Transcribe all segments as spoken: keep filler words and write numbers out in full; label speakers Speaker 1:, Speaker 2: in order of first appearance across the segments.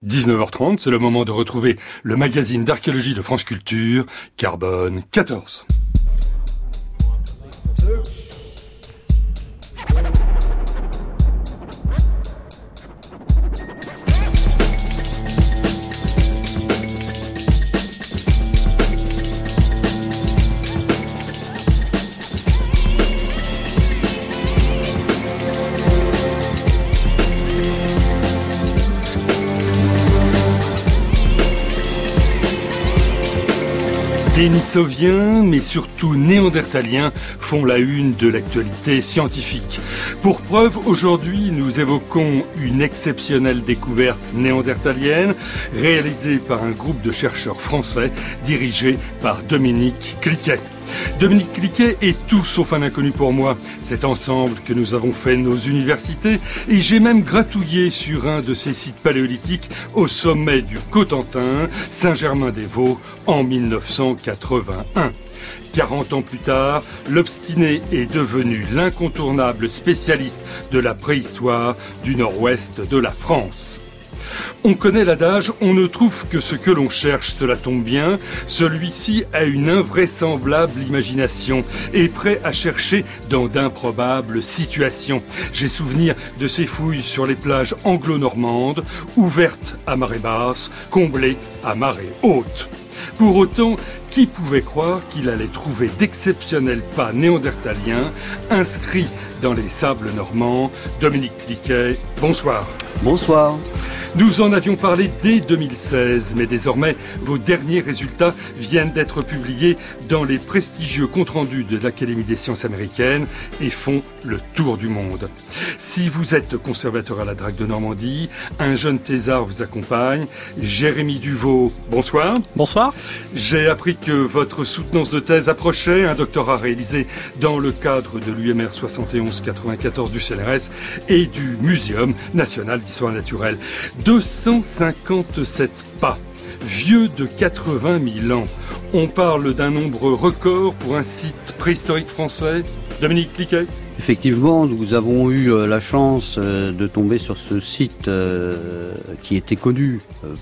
Speaker 1: dix-neuf heures trente, c'est le moment de retrouver le magazine d'archéologie de France Culture, Carbone quatorze. Dénisoviens, mais surtout néandertaliens, font la une de l'actualité scientifique. Pour preuve, aujourd'hui, nous évoquons une exceptionnelle découverte néandertalienne réalisée par un groupe de chercheurs français dirigé par Dominique Cliquet. Dominique Cliquet est tout sauf un inconnu pour moi. C'est ensemble que nous avons fait nos universités et j'ai même gratouillé sur un de ces sites paléolithiques au sommet du Cotentin, Saint-Germain-des-Vaux, en mille neuf cent quatre-vingt-un. quarante ans plus tard, l'obstiné est devenu l'incontournable spécialiste de la préhistoire du nord-ouest de la France. On connaît l'adage, on ne trouve que ce que l'on cherche, cela tombe bien. Celui-ci a une invraisemblable imagination et prêt à chercher dans d'improbables situations. J'ai souvenir de ces fouilles sur les plages anglo-normandes, ouvertes à marée basse, comblées à marée haute. Pour autant, qui pouvait croire qu'il allait trouver d'exceptionnels pas néandertaliens inscrits dans les sables normands? Dominique Cliquet, bonsoir.
Speaker 2: Bonsoir.
Speaker 1: Nous en avions parlé dès deux mille seize, mais désormais, vos derniers résultats viennent d'être publiés dans les prestigieux comptes rendus de l'Académie des sciences américaines et font le tour du monde. Si vous êtes conservateur à la Drac de Normandie, un jeune thésard vous accompagne, Jérémy Duvaux, bonsoir.
Speaker 3: Bonsoir.
Speaker 1: J'ai appris que votre soutenance de thèse approchait, un doctorat réalisé dans le cadre de l'U M R soixante et onze quatre-vingt-quatorze du C N R S et du Muséum national d'histoire naturelle. deux cent cinquante-sept pas, vieux de quatre-vingt mille ans. On parle d'un nombre record pour un site préhistorique français. Dominique Cliquet.
Speaker 2: Effectivement, nous avons eu la chance de tomber sur ce site qui était connu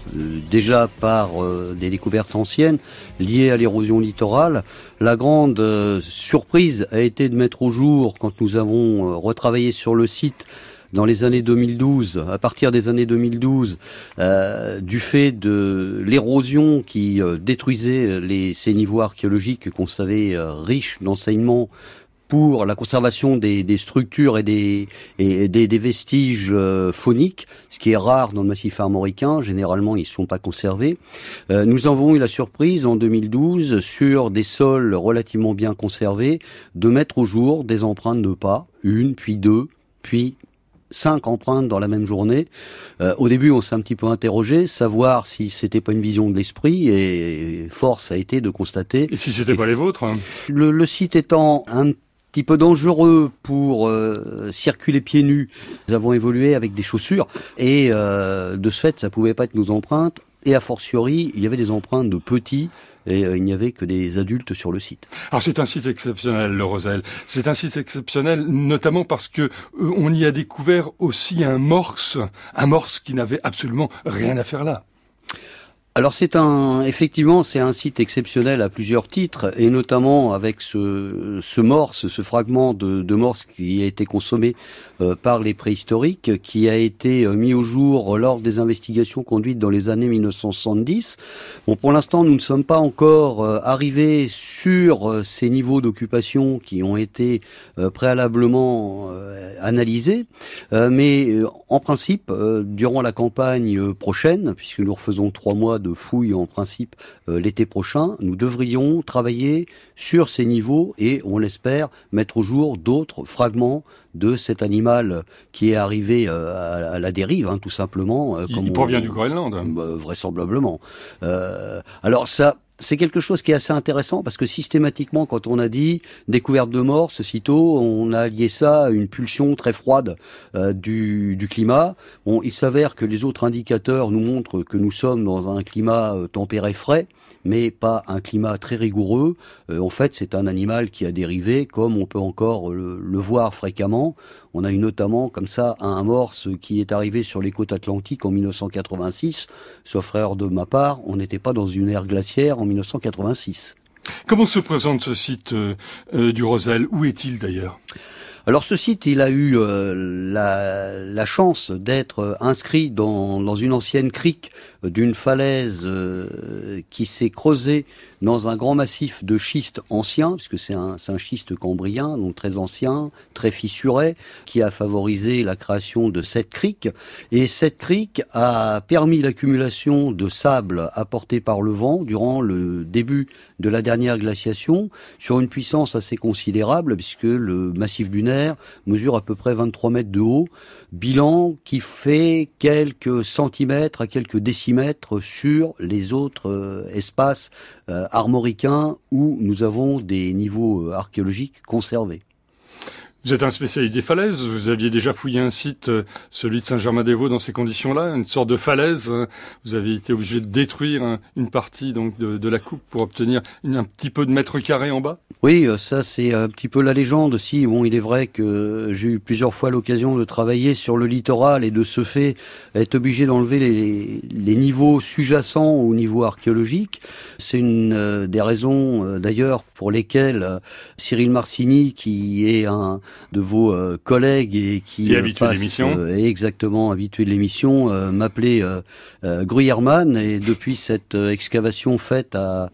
Speaker 2: déjà par des découvertes anciennes liées à l'érosion littorale. La grande surprise a été de mettre au jour, quand nous avons retravaillé sur le site, dans les années deux mille douze, à partir des années deux mille douze, euh, du fait de l'érosion qui euh, détruisait les, ces niveaux archéologiques qu'on savait euh, riches d'enseignements pour la conservation des, des structures et des, et des, des vestiges euh, fauniques, ce qui est rare dans le massif armoricain. Généralement, ils ne sont pas conservés. Euh, nous avons eu la surprise en deux mille douze, sur des sols relativement bien conservés, de mettre au jour des empreintes de pas, une, puis deux, puis cinq empreintes dans la même journée. Euh, au début, on s'est un petit peu interrogé, savoir si c'était pas une vision de l'esprit, et force a été de constater.
Speaker 1: Et si c'était pas les vôtres, hein.
Speaker 2: le, le site étant un petit peu dangereux pour euh, circuler pieds nus, nous avons évolué avec des chaussures, et euh, de ce fait, ça pouvait pas être nos empreintes. Et a fortiori, il y avait des empreintes de petits, et euh, il n'y avait que des adultes sur le site.
Speaker 1: Alors c'est un site exceptionnel, le Rosel. C'est un site exceptionnel, notamment parce que euh, on y a découvert aussi un morse, un morse qui n'avait absolument rien à faire là.
Speaker 2: Alors c'est un, effectivement, c'est un site exceptionnel à plusieurs titres, et notamment avec ce, ce morse, ce fragment de, de morse qui a été consommé euh, par les préhistoriques, qui a été euh, mis au jour lors des investigations conduites dans les années mille neuf cent soixante-dix. Bon, pour l'instant, nous ne sommes pas encore euh, arrivés sur euh, ces niveaux d'occupation qui ont été euh, préalablement euh, analysés, euh, mais euh, en principe, euh, durant la campagne euh, prochaine, puisque nous refaisons trois mois de fouilles en principe euh, l'été prochain, nous devrions travailler sur ces niveaux et, on l'espère, mettre au jour d'autres fragments de cet animal qui est arrivé euh, à, à la dérive, hein, tout simplement. Euh,
Speaker 1: il
Speaker 2: comme
Speaker 1: il
Speaker 2: on,
Speaker 1: provient du Groenland.
Speaker 2: euh, vraisemblablement. Euh, alors ça... C'est quelque chose qui est assez intéressant parce que systématiquement, quand on a dit découverte de morse, sitôt, on a lié ça à une pulsion très froide euh, du, du climat. Bon, il s'avère que les autres indicateurs nous montrent que nous sommes dans un climat euh, tempéré frais, mais pas un climat très rigoureux. Euh, en fait, c'est un animal qui a dérivé, comme on peut encore le, le voir fréquemment. On a eu notamment comme ça un amorce qui est arrivé sur les côtes atlantiques en mille neuf cent quatre-vingt-six. Sauf erreur de ma part, on n'était pas dans une ère glaciaire en mille neuf cent quatre-vingt-six.
Speaker 1: Comment se présente ce site euh, euh, du Roselle? Où est-il d'ailleurs?
Speaker 2: Alors ce site, il a eu euh, la, la chance d'être inscrit dans, dans une ancienne crique d'une falaise euh, qui s'est creusée dans un grand massif de schiste ancien, puisque c'est un, c'est un schiste cambrien, donc très ancien, très fissuré, qui a favorisé la création de cette crique. Et cette crique a permis l'accumulation de sable apporté par le vent durant le début de la dernière glaciation, sur une puissance assez considérable, puisque le massif lunaire mesure à peu près vingt-trois mètres de haut, bilan qui fait quelques centimètres à quelques décimètres sur les autres euh, espaces euh, armoricains où nous avons des niveaux archéologiques conservés.
Speaker 1: Vous êtes un spécialiste des falaises, vous aviez déjà fouillé un site, celui de Saint-Germain-des-Vaux, dans ces conditions-là, une sorte de falaise. Vous avez été obligé de détruire une partie donc de, de la coupe pour obtenir une, un petit peu de mètre carré en bas.
Speaker 2: Oui, ça c'est un petit peu la légende aussi. Bon, il est vrai que j'ai eu plusieurs fois l'occasion de travailler sur le littoral et de ce fait être obligé d'enlever les, les niveaux sous-jacents au niveau archéologique. C'est une euh, des raisons euh, d'ailleurs pour lesquelles euh, Cyril Marcini, qui est un de vos euh, collègues et qui
Speaker 1: et habitué de l'émission,
Speaker 2: euh, est exactement habitué de l'émission, euh, m'appelait euh, euh, Gruyerman, et depuis cette euh, excavation faite à,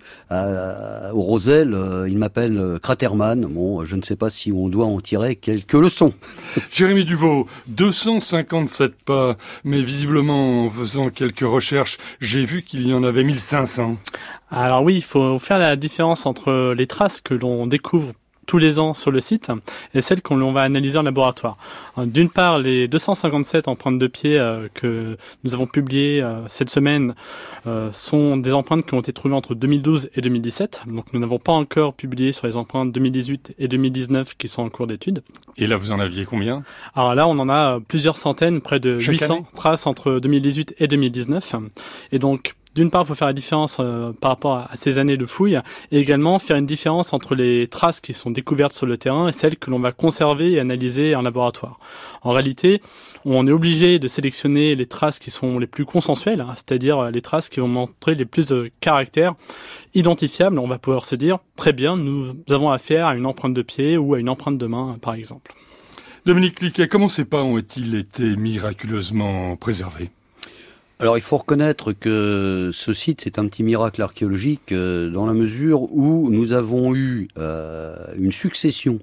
Speaker 2: à, au Roselle, euh, il m'appelle euh, Craterman. Bon, je ne sais pas si on doit en tirer quelques leçons.
Speaker 1: Jérémy Duvaux, deux cent cinquante-sept pas, mais visiblement en faisant quelques recherches, j'ai vu qu'il y en avait mille cinq cents.
Speaker 3: Alors oui, il faut faire la différence entre les traces que l'on découvre tous les ans sur le site et celles qu'on va analyser en laboratoire. D'une part, les deux cent cinquante-sept empreintes de pied euh, que nous avons publiées euh, cette semaine euh, sont des empreintes qui ont été trouvées entre deux mille douze et deux mille dix-sept. Donc nous n'avons pas encore publié sur les empreintes deux mille dix-huit et deux mille dix-neuf qui sont en cours d'étude.
Speaker 1: Et là, vous en aviez combien?
Speaker 3: Alors là, on en a plusieurs centaines, près de
Speaker 1: Chaque
Speaker 3: huit cents
Speaker 1: année
Speaker 3: traces entre deux mille dix-huit et deux mille dix-neuf. Et donc, d'une part, il faut faire la différence euh, par rapport à ces années de fouilles et également faire une différence entre les traces qui sont découvertes sur le terrain et celles que l'on va conserver et analyser en laboratoire. En réalité, on est obligé de sélectionner les traces qui sont les plus consensuelles, hein, c'est-à-dire les traces qui vont montrer les plus de caractères identifiables. On va pouvoir se dire, très bien, nous avons affaire à une empreinte de pied ou à une empreinte de main, par exemple.
Speaker 1: Dominique Cliquet, comment ces pas ont-ils été miraculeusement préservés?
Speaker 2: Alors il faut reconnaître que ce site c'est un petit miracle archéologique euh, dans la mesure où nous avons eu euh, une succession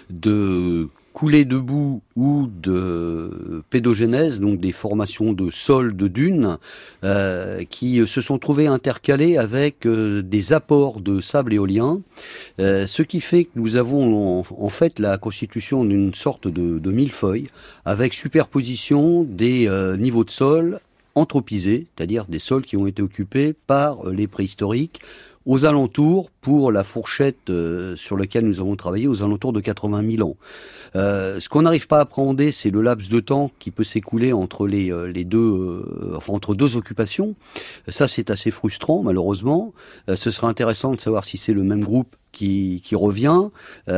Speaker 2: de coulées de boue ou de pédogénèse, donc des formations de sol, de dunes, euh, qui se sont trouvées intercalées avec euh, des apports de sable éolien, euh, ce qui fait que nous avons en, en fait la constitution d'une sorte de, de millefeuille avec superposition des euh, niveaux de sol anthropisés, c'est-à-dire des sols qui ont été occupés par les préhistoriques aux alentours, pour la fourchette euh, sur laquelle nous avons travaillé, aux alentours de quatre-vingt mille ans. Euh, ce qu'on n'arrive pas à appréhender, c'est le laps de temps qui peut s'écouler entre les, euh, les deux, euh, enfin entre deux occupations. Ça, c'est assez frustrant, malheureusement. Euh, ce serait intéressant de savoir si c'est le même groupe qui, qui revient.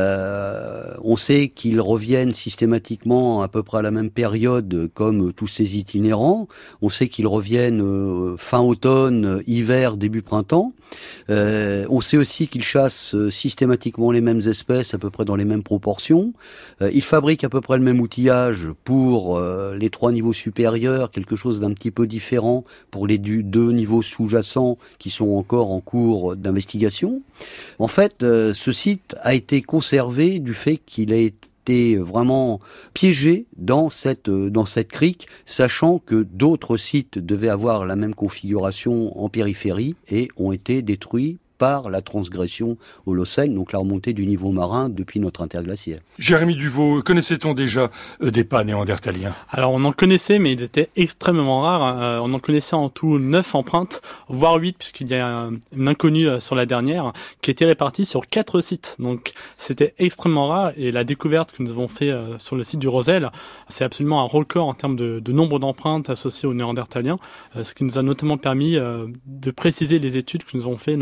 Speaker 2: Euh, on sait qu'ils reviennent systématiquement à peu près à la même période, comme tous ces itinérants. On sait qu'ils reviennent euh, fin automne, hiver, début printemps. Euh, on sait aussi qu'ils chassent systématiquement les mêmes espèces, à peu près dans les mêmes proportions. Euh, ils fabriquent à peu près le même outillage pour euh, les trois niveaux supérieurs, quelque chose d'un petit peu différent pour les du, deux niveaux sous-jacents qui sont encore en cours d'investigation. En fait, euh, ce site a été conservé du fait qu'il a été vraiment piégé dans cette, dans cette crique, sachant que d'autres sites devaient avoir la même configuration en périphérie et ont été détruits par la transgression holocène, donc la remontée du niveau marin depuis notre interglaciaire.
Speaker 1: Jérémy Duvaux, connaissait-on déjà euh, des pas néandertaliens?
Speaker 3: Alors on en connaissait, mais ils étaient extrêmement rares. Euh, on en connaissait en tout neuf empreintes, voire huit, puisqu'il y a un, une inconnue euh, sur la dernière, qui était répartie sur quatre sites. Donc c'était extrêmement rare, et la découverte que nous avons fait euh, sur le site du Roselle, c'est absolument un record en termes de, de nombre d'empreintes associées aux néandertaliens, euh, ce qui nous a notamment permis euh, de préciser les études que nous avons fait, notamment sur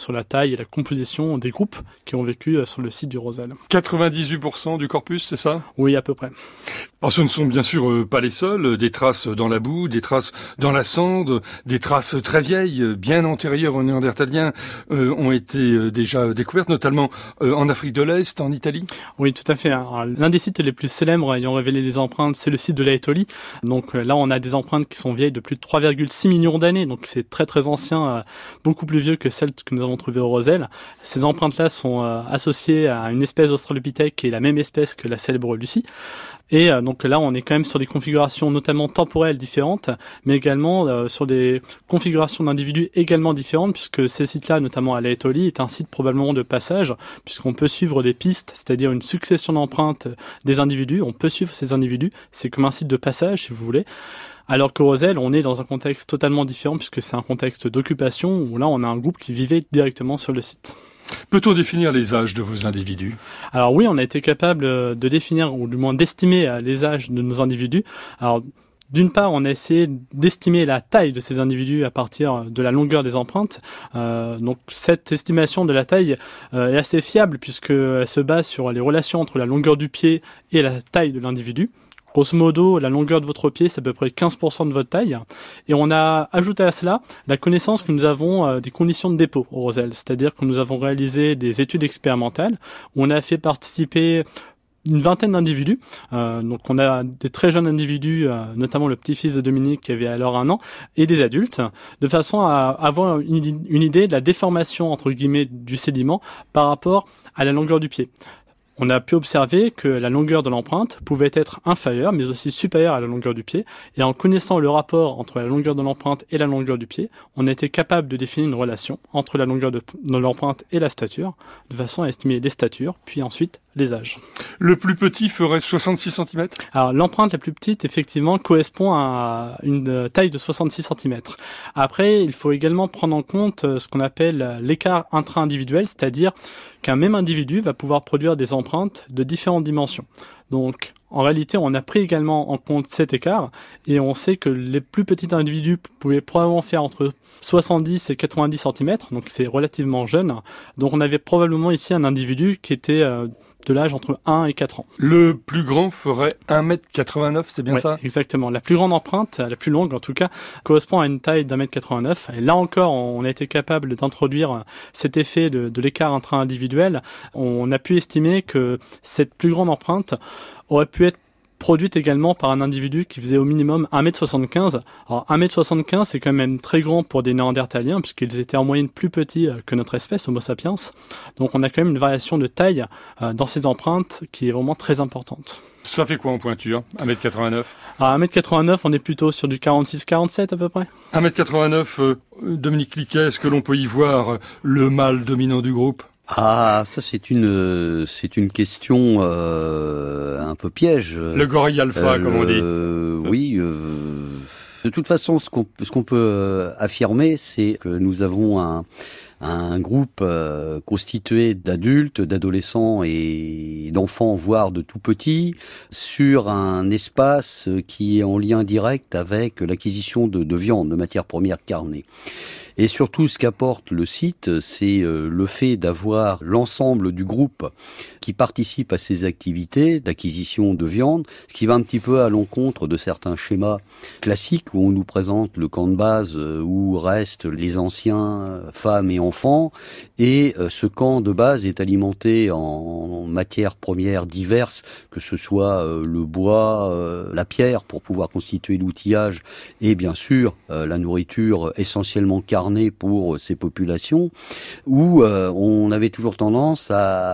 Speaker 3: sur la taille et la composition des groupes qui ont vécu sur le site du Rosel.
Speaker 1: quatre-vingt-dix-huit pour cent du corpus, c'est ça ?
Speaker 3: Oui, à peu près.
Speaker 1: Alors, ce ne sont bien sûr euh, pas les seuls, des traces dans la boue, des traces dans la cende, des traces très vieilles, bien antérieures aux Néandertaliens, euh, ont été euh, déjà découvertes, notamment euh, en Afrique de l'Est, en Italie.
Speaker 3: Oui, tout à fait. Alors, l'un des sites les plus célèbres ayant révélé les empreintes, c'est le site de l'Aétolie. Donc euh, là, on a des empreintes qui sont vieilles de plus de trois virgule six millions d'années, donc c'est très très ancien, euh, beaucoup plus vieux que celles que nous avons trouvées au Rosel. Ces empreintes-là sont euh, associées à une espèce d'Australopithèque qui est la même espèce que la célèbre Lucie. Et euh, donc là, on est quand même sur des configurations notamment temporelles différentes, mais également euh, sur des configurations d'individus également différentes, puisque ces sites-là, notamment à l'Aétolie, est un site probablement de passage, puisqu'on peut suivre des pistes, c'est-à-dire une succession d'empreintes des individus. On peut suivre ces individus, c'est comme un site de passage, si vous voulez. Alors qu'au Rosel, on est dans un contexte totalement différent, puisque c'est un contexte d'occupation, où là, on a un groupe qui vivait directement sur le site.
Speaker 1: Peut-on définir les âges de vos individus ?
Speaker 3: Alors oui, on a été capable de définir, ou du moins d'estimer les âges de nos individus. Alors, d'une part, on a essayé d'estimer la taille de ces individus à partir de la longueur des empreintes. Euh, donc cette estimation de la taille euh, est assez fiable, puisqu'elle se base sur les relations entre la longueur du pied et la taille de l'individu. Grosso modo, la longueur de votre pied, c'est à peu près quinze pour cent de votre taille. Et on a ajouté à cela la connaissance que nous avons euh, des conditions de dépôt au Rosel. C'est-à-dire que nous avons réalisé des études expérimentales où on a fait participer une vingtaine d'individus. Euh, donc on a des très jeunes individus, euh, notamment le petit-fils de Dominique qui avait alors un an, et des adultes, de façon à avoir une, une idée de la déformation, entre guillemets, du sédiment par rapport à la longueur du pied. On a pu observer que la longueur de l'empreinte pouvait être inférieure, mais aussi supérieure à la longueur du pied. Et en connaissant le rapport entre la longueur de l'empreinte et la longueur du pied, on a été capable de définir une relation entre la longueur de, de l'empreinte et la stature, de façon à estimer les statures, puis ensuite les âges.
Speaker 1: Le plus petit ferait soixante-six centimètres ?
Speaker 3: Alors l'empreinte la plus petite, effectivement, correspond à une taille de soixante-six centimètres. Après, il faut également prendre en compte ce qu'on appelle l'écart intra-individuel, c'est-à-dire qu'un même individu va pouvoir produire des empreintes de différentes dimensions. Donc, en réalité, on a pris également en compte cet écart et on sait que les plus petits individus pouvaient probablement faire entre soixante-dix et quatre-vingt-dix centimètres, donc c'est relativement jeune. Donc, on avait probablement ici un individu qui était euh, de l'âge entre un et quatre ans.
Speaker 1: Le plus grand ferait un mètre quatre-vingt-neuf, c'est bien
Speaker 3: ouais,
Speaker 1: ça ?
Speaker 3: Exactement. La plus grande empreinte, la plus longue en tout cas, correspond à une taille d'un mètre quatre-vingt-neuf. Et là encore, on a été capable d'introduire cet effet de, de l'écart intra-individuel. On a pu estimer que cette plus grande empreinte aurait pu être produite également par un individu qui faisait au minimum un mètre soixante-quinze. Alors un mètre soixante-quinze, c'est quand même très grand pour des Néandertaliens, puisqu'ils étaient en moyenne plus petits que notre espèce, Homo sapiens. Donc on a quand même une variation de taille euh, dans ces empreintes qui est vraiment très importante.
Speaker 1: Ça fait quoi en pointure, un mètre quatre-vingt-neuf ?
Speaker 3: Alors un mètre quatre-vingt-neuf, on est plutôt sur du quarante-six quarante-sept à peu près.
Speaker 1: un mètre quatre-vingt-neuf, euh, Dominique Cliquet, est-ce que l'on peut y voir le mâle dominant du groupe ?
Speaker 2: Ah, ça c'est une c'est une question euh, un peu piège.
Speaker 1: Le gorille alpha, euh, comme on dit.
Speaker 2: Euh, oui. Euh, de toute façon, ce qu'on ce qu'on peut affirmer, c'est que nous avons un un groupe euh, constitué d'adultes, d'adolescents et d'enfants, voire de tout petits, sur un espace qui est en lien direct avec l'acquisition de, de viande, de matières premières carnées. Et surtout, ce qu'apporte le site, c'est le fait d'avoir l'ensemble du groupe qui participe à ces activités d'acquisition de viande, ce qui va un petit peu à l'encontre de certains schémas classiques où on nous présente le camp de base où restent les anciens, femmes et enfants, et ce camp de base est alimenté en matières premières diverses, que ce soit le bois, la pierre pour pouvoir constituer l'outillage, et bien sûr la nourriture essentiellement carnée pour ces populations, où euh, on avait toujours tendance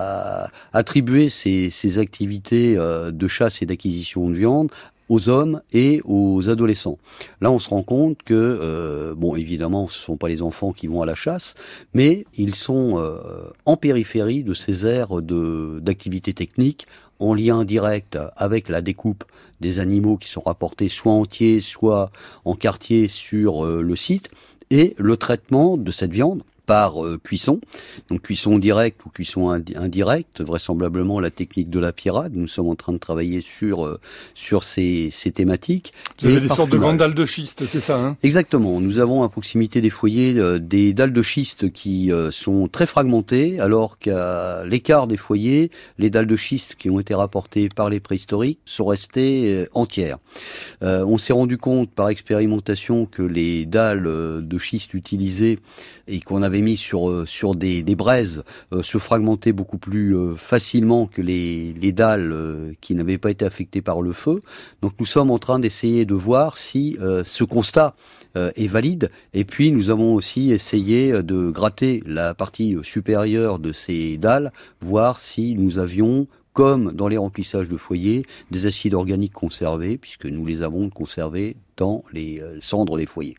Speaker 2: à attribuer ces, ces activités euh, de chasse et d'acquisition de viande aux hommes et aux adolescents. Là, on se rend compte que, euh, bon, évidemment, ce ne sont pas les enfants qui vont à la chasse, mais ils sont euh, en périphérie de ces aires de, d'activité technique, en lien direct avec la découpe des animaux qui sont rapportés soit entiers, soit en quartier sur euh, le site, et le traitement de cette viande par euh, cuisson, donc cuisson directe ou cuisson indi- indirecte, vraisemblablement la technique de la pirade. Nous sommes en train de travailler sur euh, sur ces, ces thématiques.
Speaker 1: Vous avez des sortes de grandes dalles de schiste, c'est ça, hein?
Speaker 2: Exactement. Nous avons à proximité des foyers euh, des dalles de schiste qui euh, sont très fragmentées, alors qu'à l'écart des foyers, les dalles de schiste qui ont été rapportées par les préhistoriques sont restées euh, entières. Euh, on s'est rendu compte par expérimentation que les dalles euh, de schiste utilisées et qu'on avait mis sur euh, sur des, des braises euh, se fragmentaient beaucoup plus euh, facilement que les, les dalles euh, qui n'avaient pas été affectées par le feu. Donc nous sommes en train d'essayer de voir si euh, ce constat euh, est valide. Et puis nous avons aussi essayé de gratter la partie supérieure de ces dalles, voir si nous avions, comme dans les remplissages de foyers, des acides organiques conservés, puisque nous les avons conservés dans les euh, cendres des foyers.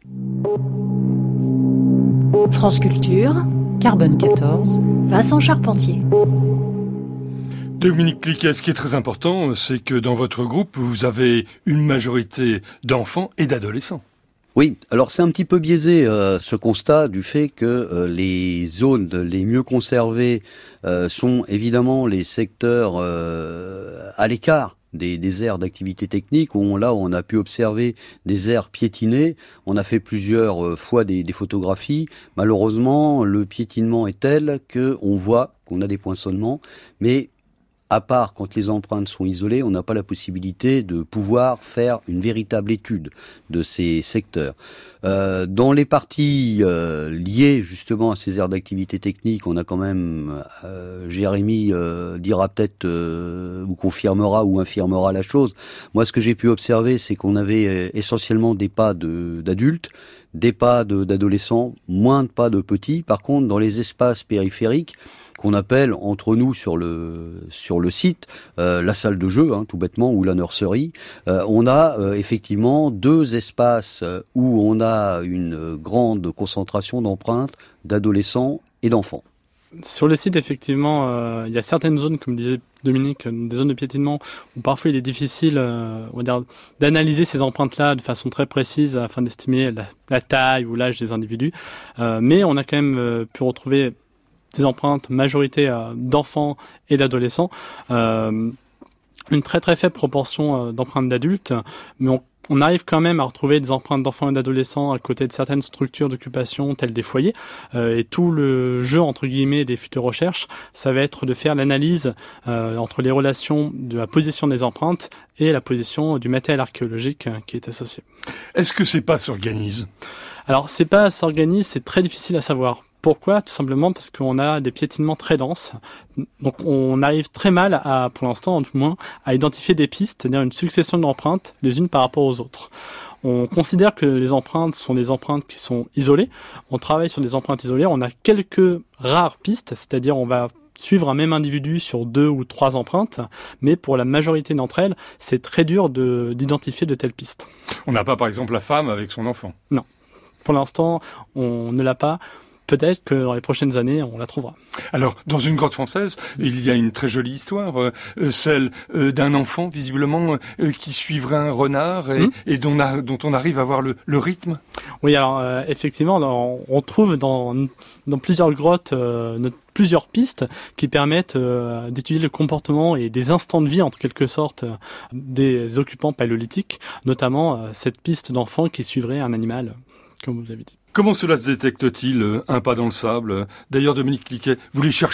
Speaker 4: France Culture,
Speaker 5: Carbone quatorze,
Speaker 4: Vincent Charpentier.
Speaker 1: Dominique Cliquet, ce qui est très important, c'est que dans votre groupe, vous avez une majorité d'enfants et d'adolescents.
Speaker 2: Oui, alors c'est un petit peu biaisé euh, ce constat du fait que euh, les zones les mieux conservées euh, sont évidemment les secteurs euh, à l'écart des, des aires d'activité technique, où on, là où on a pu observer des aires piétinées. On a fait plusieurs euh, fois des, des photographies. Malheureusement, le piétinement est tel qu'on voit qu'on a des poinçonnements, mais à part quand les empreintes sont isolées, on n'a pas la possibilité de pouvoir faire une véritable étude de ces secteurs. Euh, dans les parties euh, liées justement à ces aires d'activité technique, on a quand même, euh, Jérémy euh, dira peut-être euh, ou confirmera ou infirmera la chose. Moi, ce que j'ai pu observer, c'est qu'on avait euh, essentiellement des pas de, d'adultes, des pas de, d'adolescents, moins de pas de petits. Par contre, dans les espaces périphériques, qu'on appelle entre nous sur le sur le site euh, la salle de jeu, hein, tout bêtement, ou la nurserie. Euh, on a euh, effectivement deux espaces où on a une grande concentration d'empreintes d'adolescents et d'enfants.
Speaker 3: Sur le site, effectivement, euh, il y a certaines zones, comme disait Dominique, des zones de piétinement où parfois il est difficile euh, on va dire, d'analyser ces empreintes-là de façon très précise afin d'estimer la, la taille ou l'âge des individus. Euh, mais on a quand même euh, pu retrouver des empreintes majorité euh, d'enfants et d'adolescents, euh, une très très faible proportion euh, d'empreintes d'adultes, mais on, on arrive quand même à retrouver des empreintes d'enfants et d'adolescents à côté de certaines structures d'occupation telles des foyers, euh, et tout le jeu entre guillemets des futures recherches, ça va être de faire l'analyse euh, entre les relations de la position des empreintes et la position du matériel archéologique euh, qui est associé.
Speaker 1: Est-ce que ces pas s'organisent ?
Speaker 3: Alors ces pas s'organisent, c'est très difficile à savoir. Pourquoi ? Tout simplement parce qu'on a des piétinements très denses. Donc on arrive très mal, à, pour l'instant du moins, à identifier des pistes, c'est-à-dire une succession d'empreintes les unes par rapport aux autres. On considère que les empreintes sont des empreintes qui sont isolées. On travaille sur des empreintes isolées. On a quelques rares pistes, c'est-à-dire on va suivre un même individu sur deux ou trois empreintes, mais pour la majorité d'entre elles, c'est très dur de, d'identifier de telles pistes.
Speaker 1: On n'a pas par exemple la femme avec son enfant ?
Speaker 3: Non. Pour l'instant, on ne l'a pas. Peut-être que dans les prochaines années, on la trouvera.
Speaker 1: Alors, dans une grotte française, il y a une très jolie histoire, euh, celle euh, d'un enfant, visiblement, euh, qui suivrait un renard et, mmh. et dont, a, dont on arrive à voir le, le rythme.
Speaker 3: Oui, alors euh, effectivement, dans, on trouve dans, dans plusieurs grottes euh, notre, plusieurs pistes qui permettent euh, d'étudier le comportement et des instants de vie, en quelque sorte, euh, des occupants paléolithiques, notamment euh, cette piste d'enfant qui suivrait un animal, comme vous avez dit.
Speaker 1: Comment cela se détecte-t-il, un pas dans le sable ? D'ailleurs, Dominique Cliquet, vous les cherchiez ?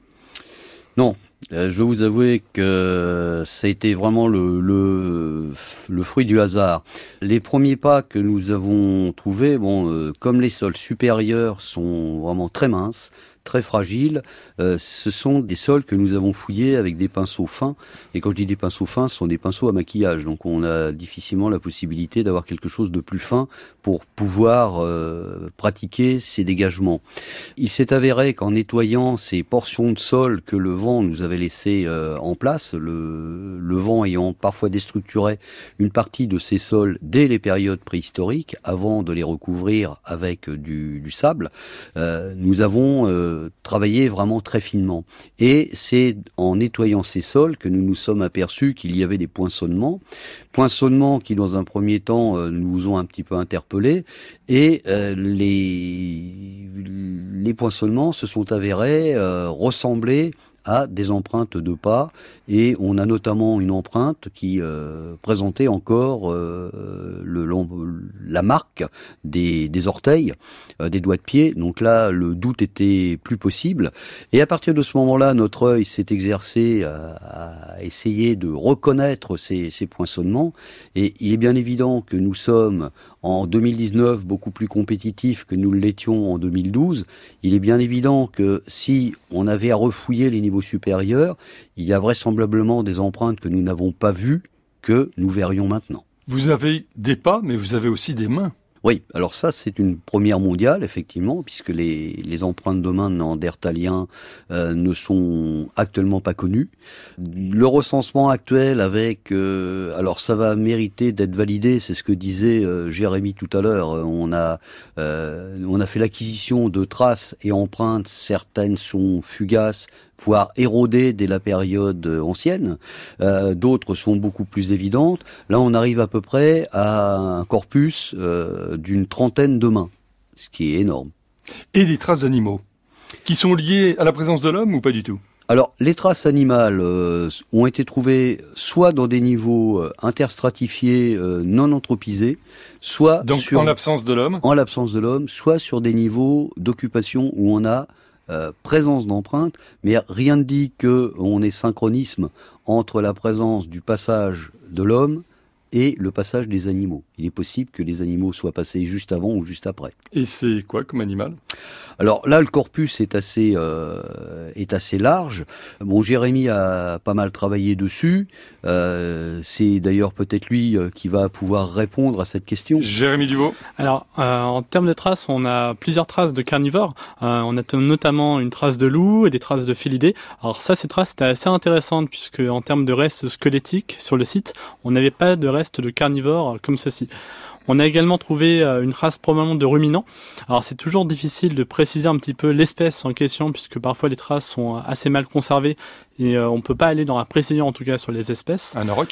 Speaker 2: Non. Euh, je dois vous avouer que ça a été vraiment le, le, le fruit du hasard. Les premiers pas que nous avons trouvés, bon, euh, comme les sols supérieurs sont vraiment très minces, très fragiles, euh, ce sont des sols que nous avons fouillés avec des pinceaux fins. Et quand je dis des pinceaux fins, ce sont des pinceaux à maquillage. Donc on a difficilement la possibilité d'avoir quelque chose de plus fin pour pouvoir euh, pratiquer ces dégagements. Il s'est avéré qu'en nettoyant ces portions de sol que le vent nous avait laissées euh, en place, le, le vent ayant parfois déstructuré une partie de ces sols dès les périodes préhistoriques, avant de les recouvrir avec du, du sable, euh, nous avons euh, travailler vraiment très finement. Et c'est en nettoyant ces sols que nous nous sommes aperçus qu'il y avait des poinçonnements. Poinçonnements qui, dans un premier temps, euh, nous ont un petit peu interpellés. Et euh, les, les poinçonnements se sont avérés euh, ressembler à des empreintes de pas, et on a notamment une empreinte qui euh, présentait encore euh, le, la marque des, des orteils, euh, des doigts de pied. Donc là, le doute était plus possible. Et à partir de ce moment-là, notre œil s'est exercé à, à essayer de reconnaître ces, ces poinçonnements. Et il est bien évident que nous sommes en deux mille dix-neuf beaucoup plus compétitifs que nous l'étions en deux mille douze. Il est bien évident que si on avait à refouiller les niveaux supérieurs, il y a vraisemblablement des empreintes que nous n'avons pas vues, que nous verrions maintenant.
Speaker 1: Vous avez des pas, mais vous avez aussi des mains.
Speaker 2: Oui, alors ça c'est une première mondiale, effectivement, puisque les, les empreintes de mains néandertaliens euh, ne sont actuellement pas connues. Le recensement actuel avec... Euh, alors ça va mériter d'être validé, c'est ce que disait euh, Jérémy tout à l'heure. On a, euh, on a fait l'acquisition de traces et empreintes, certaines sont fugaces, voire érodées dès la période ancienne, euh, d'autres sont beaucoup plus évidentes. Là, on arrive à peu près à un corpus euh, d'une trentaine de mains, ce qui est énorme.
Speaker 1: Et des traces d'animaux, qui sont liées à la présence de l'homme ou pas du tout ?
Speaker 2: Alors, les traces animales euh, ont été trouvées soit dans des niveaux euh, interstratifiés euh, non anthropisés, soit
Speaker 1: Donc
Speaker 2: sur,
Speaker 1: en l'absence de l'homme,
Speaker 2: en l'absence de l'homme, soit sur des niveaux d'occupation où on a Euh, présence d'empreintes, mais rien ne dit qu'on ait synchronisme entre la présence du passage de l'homme et le passage des animaux. Il est possible que les animaux soient passés juste avant ou juste après.
Speaker 1: Et c'est quoi comme animal ?
Speaker 2: Alors là, le corpus est assez, euh, est assez large. Bon, Jérémy a pas mal travaillé dessus. Euh, c'est d'ailleurs peut-être lui qui va pouvoir répondre à cette question.
Speaker 1: Jérémy Duvaux.
Speaker 3: Alors, euh, en termes de traces, on a plusieurs traces de carnivores. Euh, on a t- notamment une trace de loup et des traces de félidés. Alors ça, ces traces étaient assez intéressantes puisque en termes de restes squelettiques sur le site, on n'avait pas de restes de carnivores comme ceci. On a également trouvé une race probablement de ruminants. Alors c'est toujours difficile de préciser un petit peu l'espèce en question puisque parfois les traces sont assez mal conservées et on ne peut pas aller dans la précision en tout cas sur les espèces.
Speaker 1: Un auroch ?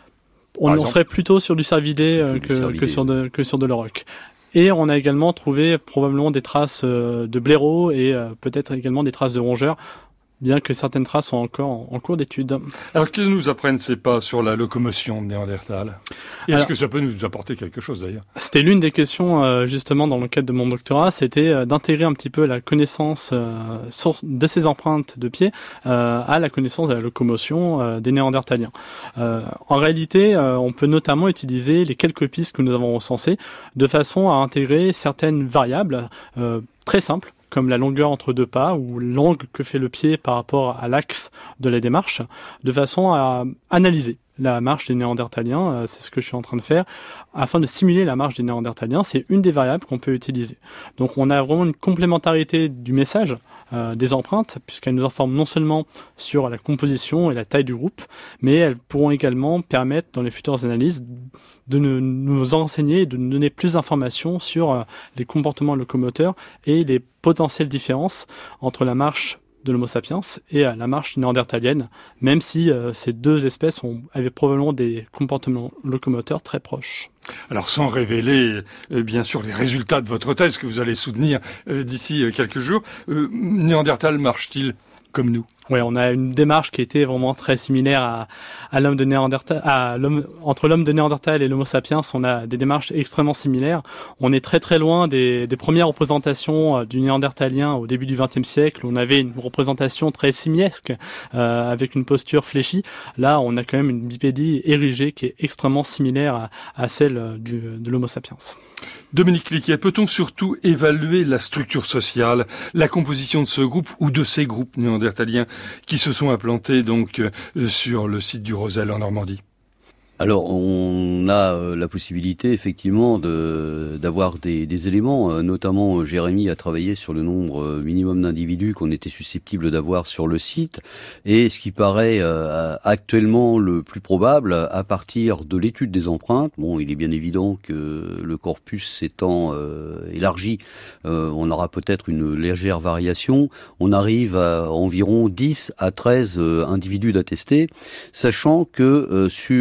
Speaker 3: On, on serait plutôt sur du cervidé euh, que, cervidé. que, sur de, que sur de l'auroch. Et on a également trouvé probablement des traces euh, de blaireaux et euh, peut-être également des traces de rongeurs, bien que certaines traces sont encore en, en cours d'étude.
Speaker 1: Alors, que nous apprennent ces pas sur la locomotion de Néandertal ? Est-ce Alors, que ça peut nous apporter quelque chose, d'ailleurs ?
Speaker 3: C'était l'une des questions, euh, justement, dans le cadre de mon doctorat, c'était euh, d'intégrer un petit peu la connaissance euh, sur, de ces empreintes de pied euh, à la connaissance de la locomotion euh, des Néandertaliens. Euh, en réalité, euh, on peut notamment utiliser les quelques pistes que nous avons recensées de façon à intégrer certaines variables euh, très simples, comme la longueur entre deux pas ou l'angle que fait le pied par rapport à l'axe de la démarche, de façon à analyser la marche des Néandertaliens, euh, c'est ce que je suis en train de faire, afin de simuler la marche des Néandertaliens, c'est une des variables qu'on peut utiliser. Donc on a vraiment une complémentarité du message euh, des empreintes, puisqu'elles nous informent non seulement sur la composition et la taille du groupe, mais elles pourront également permettre dans les futures analyses de nous, nous enseigner et de nous donner plus d'informations sur euh, les comportements locomoteurs et les potentielles différences entre la marche de l'Homo sapiens et la marche néandertalienne, même si euh, ces deux espèces ont, avaient probablement des comportements locomoteurs très proches.
Speaker 1: Alors sans révéler euh, bien sûr les résultats de votre thèse que vous allez soutenir euh, d'ici euh, quelques jours, euh, Néandertal marche-t-il comme nous ?
Speaker 3: Ouais, on a une démarche qui était vraiment très similaire à, à l'homme de Néandertal, à l'homme, entre l'homme de Néandertal et l'Homo sapiens, on a des démarches extrêmement similaires. On est très très loin des, des premières représentations du Néandertalien au début du vingtième siècle. On avait une représentation très simiesque, euh, avec une posture fléchie. Là, on a quand même une bipédie érigée qui est extrêmement similaire à, à celle du, de l'Homo sapiens.
Speaker 1: Dominique Cliquet, peut-on surtout évaluer la structure sociale, la composition de ce groupe ou de ces groupes néandertaliens qui se sont implantés donc euh, sur le site du Rosel en Normandie?
Speaker 2: Alors, on a euh, la possibilité, effectivement, de, d'avoir des, des éléments. Euh, notamment, Jérémy a travaillé sur le nombre euh, minimum d'individus qu'on était susceptible d'avoir sur le site. Et ce qui paraît euh, actuellement le plus probable, à partir de l'étude des empreintes, bon, il est bien évident que le corpus s'étant euh, élargi, euh, on aura peut-être une légère variation. On arrive à environ dix à treize euh, individus d'attestés, sachant que euh, sur ce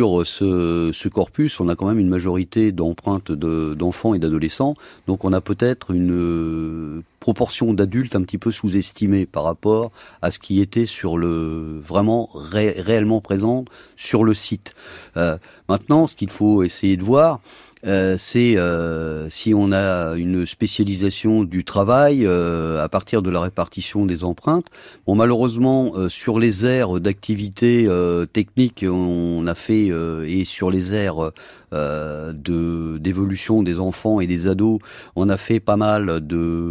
Speaker 2: ce, ce corpus, on a quand même une majorité d'empreintes de, d'enfants et d'adolescents, donc on a peut-être une euh, proportion d'adultes un petit peu sous-estimée par rapport à ce qui était sur le vraiment ré, réellement présent sur le site. Euh, maintenant, ce qu'il faut essayer de voir, Euh, c'est euh, si on a une spécialisation du travail euh, à partir de la répartition des empreintes. Bon, malheureusement, euh, sur les aires d'activité euh, technique, on a fait euh, et sur les aires euh, de d'évolution des enfants et des ados, on a fait pas mal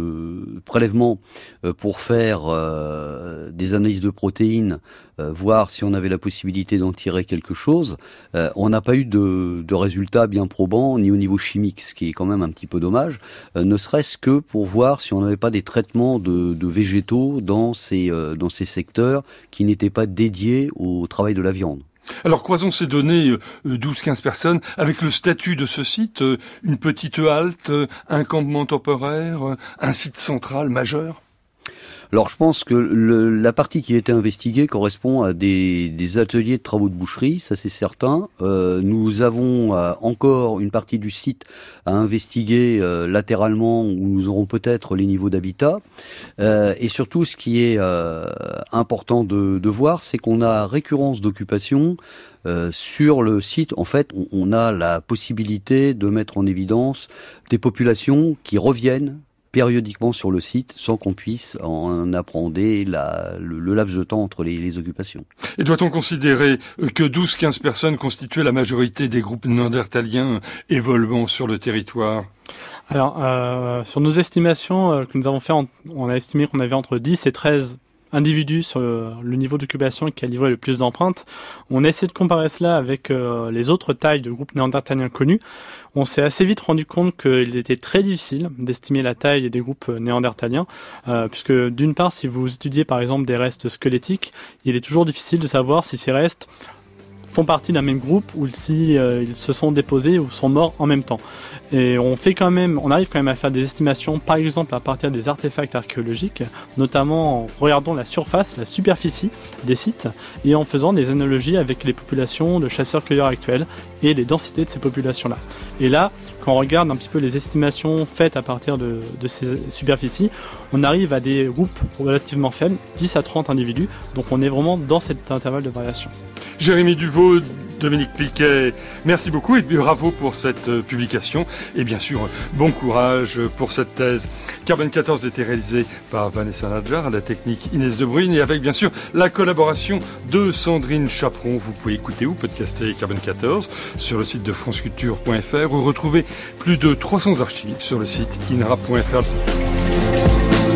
Speaker 2: de prélèvements euh, pour faire euh, des analyses de protéines, euh, voir si on avait la possibilité d'en tirer quelque chose. Euh, on n'a pas eu de, de résultats bien probants ni au niveau chimique, ce qui est quand même un petit peu dommage, euh, ne serait-ce que pour voir si on n'avait pas des traitements de, de végétaux dans ces, euh, dans ces secteurs qui n'étaient pas dédiés au travail de la viande.
Speaker 1: Alors croisons ces données, douze à quinze personnes, avec le statut de ce site, une petite halte, un campement temporaire, un site central majeur.
Speaker 2: Alors je pense que le, la partie qui a été investiguée correspond à des, des ateliers de travaux de boucherie, ça c'est certain. Euh, nous avons euh, encore une partie du site à investiguer euh, latéralement, où nous aurons peut-être les niveaux d'habitat. Euh, et surtout, ce qui est euh, important de, de voir, c'est qu'on a récurrence d'occupation. Euh, sur le site, en fait, on, on a la possibilité de mettre en évidence des populations qui reviennent périodiquement sur le site sans qu'on puisse en appréhender la, le, le laps de temps entre les, les occupations.
Speaker 1: Et doit-on considérer que douze à quinze personnes constituaient la majorité des groupes néandertaliens évoluant sur le territoire ?
Speaker 3: Alors, euh, sur nos estimations euh, que nous avons fait, on, on a estimé qu'on avait entre dix et treize individus sur le, le niveau d'occupation qui a livré le plus d'empreintes. On a essayé de comparer cela avec euh, les autres tailles de groupes néandertaliens connus. On s'est assez vite rendu compte qu'il était très difficile d'estimer la taille des groupes néandertaliens, euh, puisque d'une part, si vous étudiez par exemple des restes squelettiques, il est toujours difficile de savoir si ces restes font partie d'un même groupe ou si euh, ils se sont déposés ou sont morts en même temps. Et on fait quand même, on arrive quand même à faire des estimations, par exemple à partir des artefacts archéologiques, notamment en regardant la surface, la superficie des sites et en faisant des analogies avec les populations de chasseurs-cueilleurs actuelles et les densités de ces populations-là. Et là, quand on regarde un petit peu les estimations faites à partir de, de ces superficies, on arrive à des groupes relativement faibles, dix à trente individus, donc on est vraiment dans cet intervalle de variation.
Speaker 1: Jérémy Duvaux, Dominique Pliquet, merci beaucoup et bravo pour cette publication. Et bien sûr, bon courage pour cette thèse. Carbone quatorze était réalisé par Vanessa Nadjar, à la technique Inès de Bruyne, et avec bien sûr la collaboration de Sandrine Chaperon. Vous pouvez écouter ou podcaster Carbone quatorze sur le site de franceculture point f r ou retrouver plus de trois cents archives sur le site inra point f r.